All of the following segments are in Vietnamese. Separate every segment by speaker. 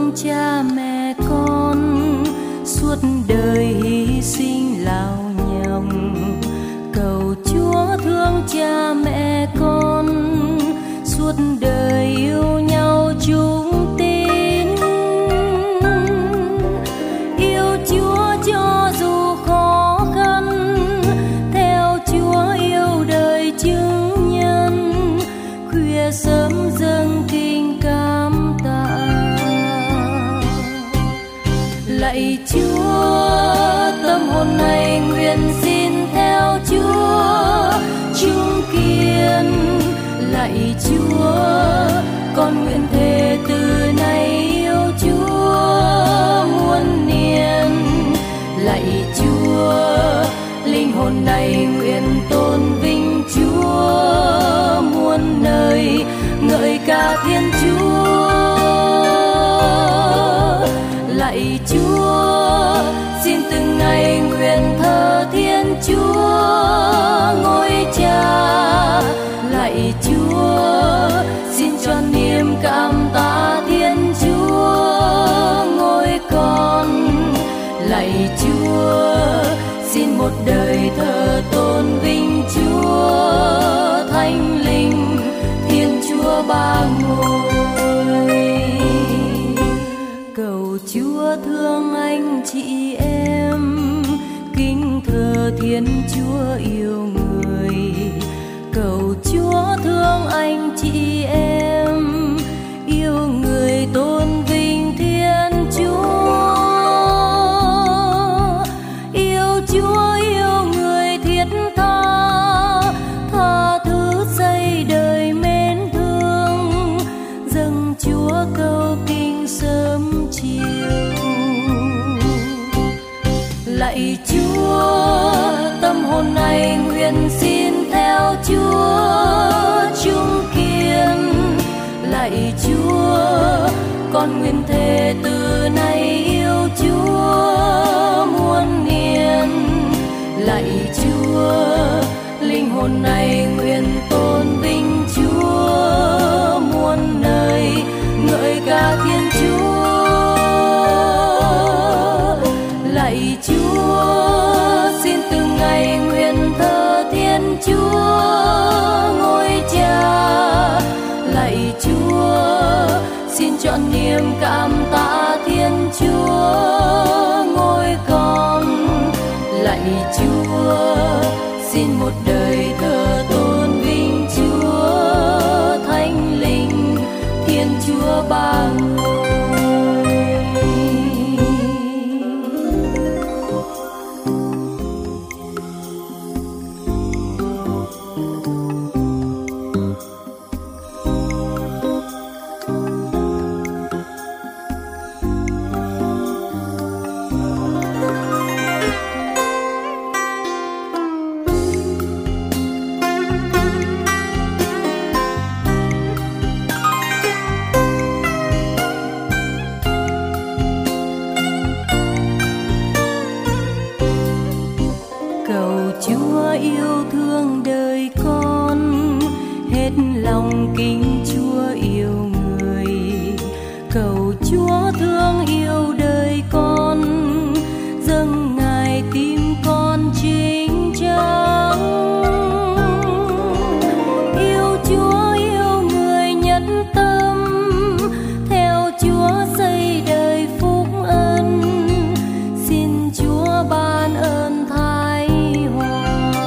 Speaker 1: thương cha mẹ con, suốt đời hy sinh lao nhọc. Cầu Chúa thương cha mẹ con, suốt đời yêu nhau chúng tín. Yêu Chúa cho dù khó khăn, theo Chúa yêu đời chứng nhân. Khuya sớm dâng kinh cảm tạ, lạy Chúa tâm hồn này nguyện xin theo Chúa chung kiên. Lạy Chúa con nguyện thề từ nay yêu Chúa muôn niên. Lạy Chúa linh hồn này nguyện tôn vinh Chúa muôn nơi, ngợi ca Thiên Chúa. Lạy Chúa xin từng ngày nguyện thờ Thiên Chúa ngôi Cha. Lạy Chúa xin cho niềm cảm tạ Thiên Chúa ngôi Con. Lạy Chúa xin một đời thờ tôn vinh Chúa Thánh Linh Thiên Chúa ba ngôi. Cầu Chúa thương anh chị em, kính thờ Thiên Chúa yêu người. Cầu Chúa thương anh chị em, yêu người tôn vinh Thiên Chúa. Yêu Chúa yêu người thiết tha, tha thứ xây đời mến thương. Dâng Chúa câu kinh sớm chiều. Lạy Chúa tâm hồn này nguyện xin theo Chúa chung kiên. Lạy Chúa con nguyện thề từ nay yêu Chúa muôn niên. Lạy Chúa linh hồn này nguyện tôn vinh Chúa muôn nơi, ngợi ca Thiên Chúa. Lạy Chúa xin từng ngày nguyện thờ Thiên Chúa ngôi Cha. Lạy Chúa xin chọn niềm cảm tạ Thiên Chúa ngôi Con. Lạy Chúa xin một đời thờ tôn vinh Chúa Thánh Linh Thiên Chúa ba ngôi. Yêu thương đời con, hết lòng kính Chúa yêu người. Cầu Chúa thương yêu đời con, dâng Ngài tim con chính chắn. Yêu Chúa yêu người nhất tâm, theo Chúa xây đời phúc ân. Xin Chúa ban ơn thái hòa.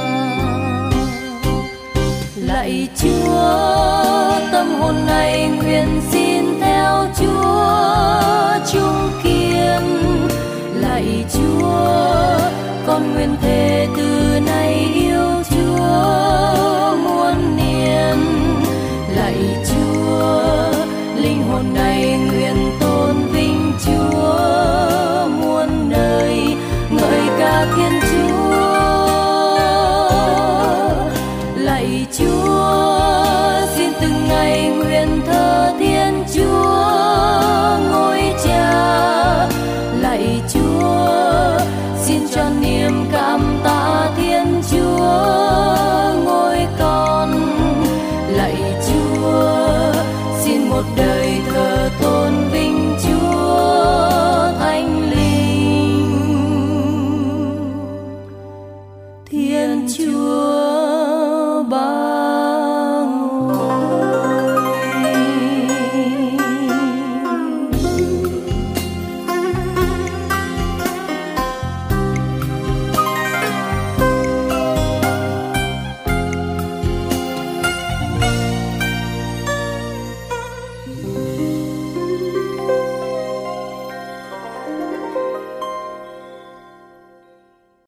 Speaker 1: Lạy Chúa tâm hồn này nguyện xin theo Chúa chung kiên. Lạy Chúa con nguyện thề từ nay yêu Chúa muôn niên. Lạy Chúa linh hồn này nguyện tôn vinh Chúa muôn nơi, ngợi ca Thiên Chúa. Lạy Chúa xin từng ngày nguyện thờ